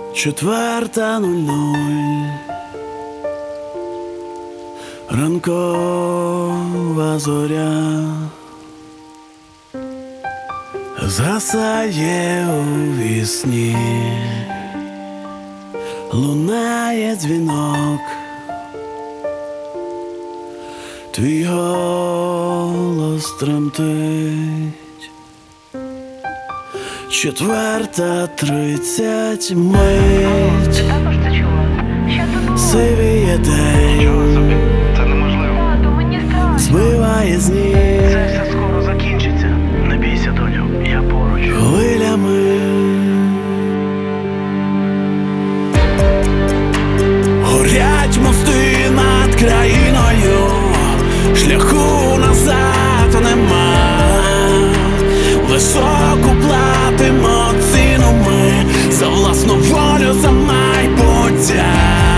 4:00. Ранкова зоря згасає у вісні, лунає дзвінок, твій голос тремтить. 4:30 мить, Ти також це чула? Що тут було? сивіє день, Нічого собі, це неможливо. Тату, мені страшно. збиває з ніг Це все скоро закінчиться. Не бійся, доню, я поруч. хвилями. Горять мости над країною, шляху назад нема. Високу платимо ціну ми за власну волю, за майбуття.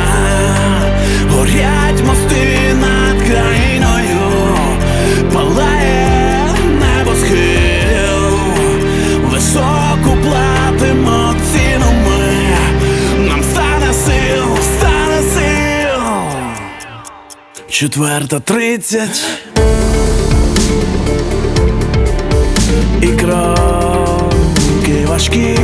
Горять мости над країною, палає небосхил. Високу платимо ціну ми, нам стане сил, стане сил. 4:30 і кроки важкі